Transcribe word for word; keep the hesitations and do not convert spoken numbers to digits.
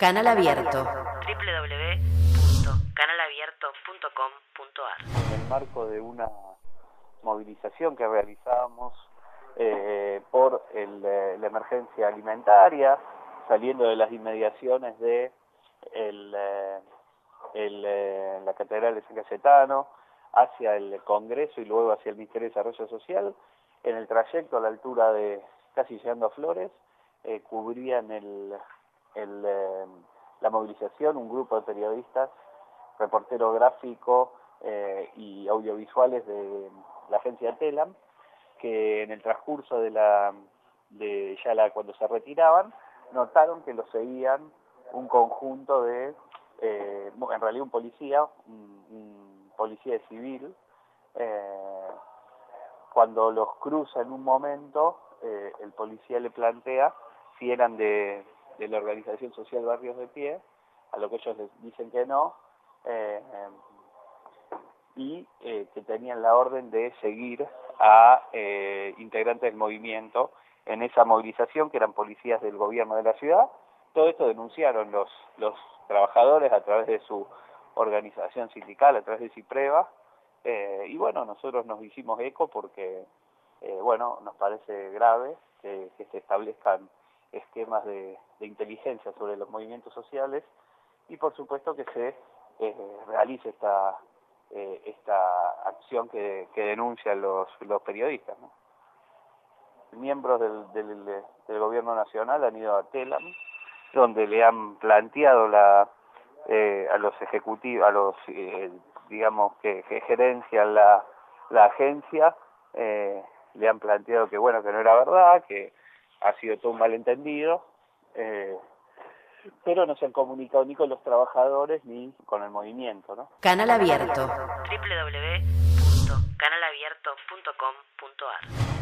Canal Abierto. doble u doble u doble u punto canal abierto punto com punto a r. En el marco de una movilización que realizábamos eh, por el, eh, la emergencia alimentaria, saliendo de las inmediaciones de el, eh, el, eh, la Catedral de San Cayetano, hacia el Congreso y luego hacia el Ministerio de Desarrollo Social, en el trayecto a la altura de casi llegando a Flores, eh, cubrían el, el, eh, la movilización un grupo de periodistas, reportero gráfico eh, y audiovisuales de la agencia TELAM, que en el transcurso de la de ya la cuando se retiraban notaron que lo seguían un conjunto de eh, en realidad un policía un, un policía civil. Eh, cuando los cruza en un momento, eh, el policía le plantea si eran de, de la organización social Barrios de Pie, a lo que ellos les dicen que no, eh, y eh, que tenían la orden de seguir a eh, integrantes del movimiento en esa movilización, que eran policías del gobierno de la ciudad. Todo esto denunciaron los, los trabajadores a través de su organización sindical, a través de CIPREVA, eh, y bueno, nosotros nos hicimos eco porque, eh, bueno, nos parece grave que, que se establezcan esquemas de, de inteligencia sobre los movimientos sociales y por supuesto que se eh, realice esta eh, esta acción que, que denuncian los, los periodistas, ¿no? Miembros del, del, del gobierno nacional han ido a TELAM, donde le han planteado la eh, a los ejecutivos, a los eh, digamos que, que gerencian la, la agencia, eh, le han planteado que bueno, que no era verdad, que ha sido todo un malentendido, eh, pero no se han comunicado ni con los trabajadores ni con el movimiento, ¿no? Canal Abierto. doble u doble u doble u punto canal abierto punto com punto a r.